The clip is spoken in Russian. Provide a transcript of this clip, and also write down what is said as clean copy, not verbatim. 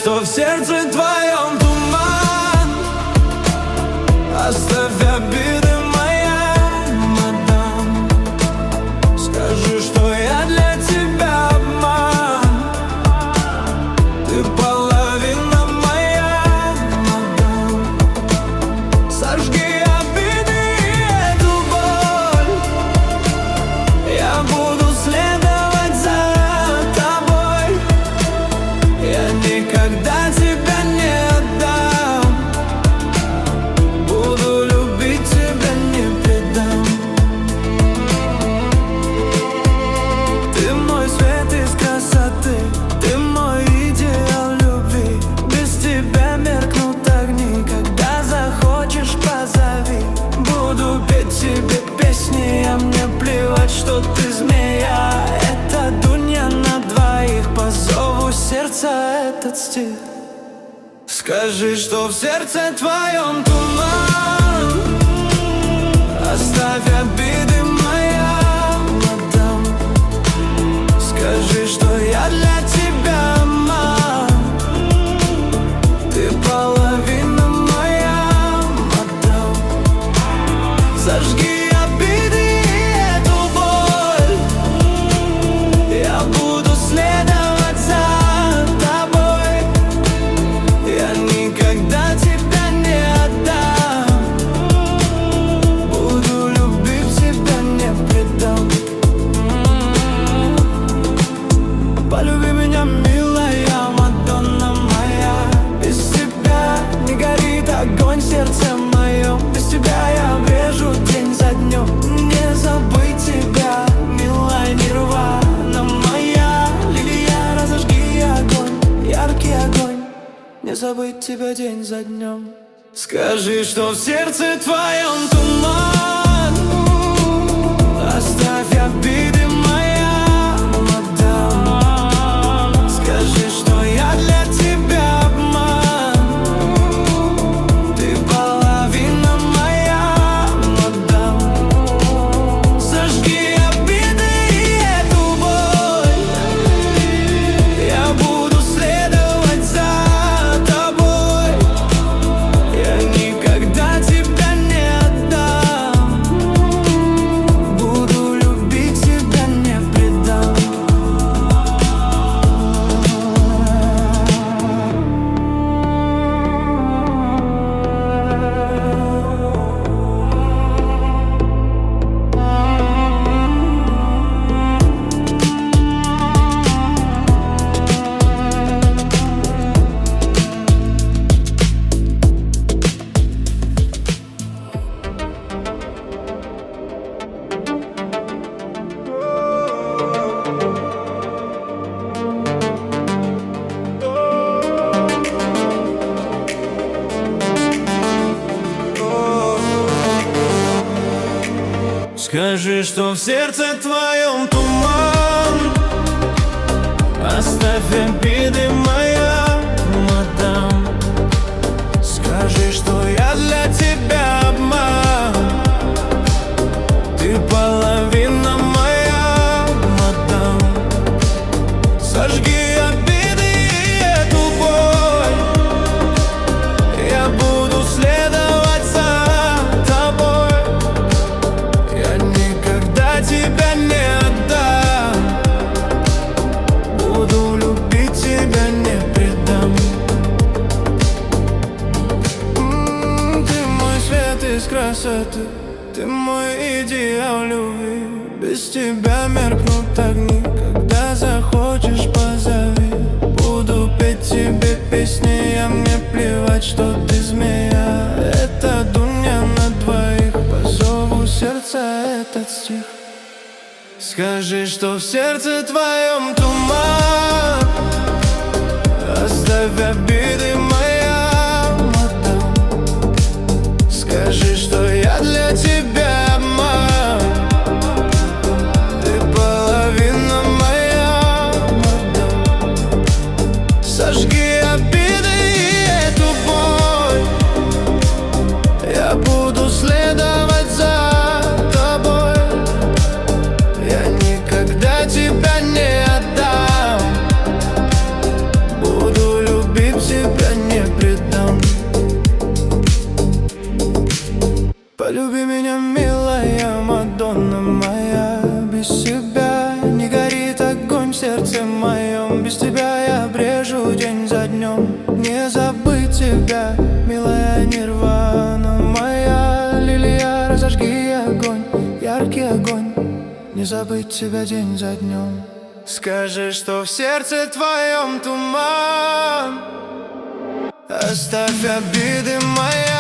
что в сердце твоем туман. Оставь обиды, моя мадам. Скажи, что я для тебя обман. Ты половина моя мадам. Сожги обиды и эту боль. Я буду следовать за тобой. Я никогда тебя не отдам. Буду любить тебя, не предам. Ты мой свет из красоты, ты мой идеал любви. Без тебя меркнут огни, когда захочешь, позови. Буду петь тебе песни, а мне плевать, что ты змея. Это дунья на двоих, по зову сердца этот стих. Скажи, что в сердце твоем туман. Оставь обиды, моя мадам. Скажи, что я для тебя обман. Ты половина моя мадам. Зажги обиды и эту боль. Я буду следовать за тобой. Я никогда тебя не отдам. Буду любить тебя, не предам. Полюби меня, милая Мадонна моя. Без тебя не горит огонь в сердце моем. Без тебя я брежу день за днем. Не забыть тебя, милая Нирвана моя. Лилия, разожги огонь, яркий огонь. Не забыть тебя день за днем. Скажи, что в сердце твоем туман. Оставь обиды, моя мадам. Скажи, что я для тебя обман. Ты половина моя мадам. Зажги обиды и эту боль. Я буду следовать за тобой. Я никогда тебя не отдам. Буду любить тебя, не предам. Скажи, что в сердце твоем туман. Оставь обиды, моя мадам. Скажи, что я для тебя обман. Ты половина моя мадам. Сожги обиды и эту боль. Я буду следовать за тобой. Я никогда тебя не отдам. Буду любить тебя, не предам. Ты мой свет из красоты, ты мой идеал любви. Без тебя меркнут огни, когда захочешь, позови. Буду петь тебе песни, а мне плевать, что ты змея. Это дунья на двоих, по зову сердца этот стих. Скажи, что в сердце твоем туман. Оставь обиды, моя мадам. Скажи, что я для тебя обман. Ты половина моя мадам. Сожги обиды и эту боль. Я буду следовать за тобой. Я никогда тебя не отдам. Буду любить не забыть тебя день за днем. Скажи, что в сердце твоем туман. Оставь обиды мои.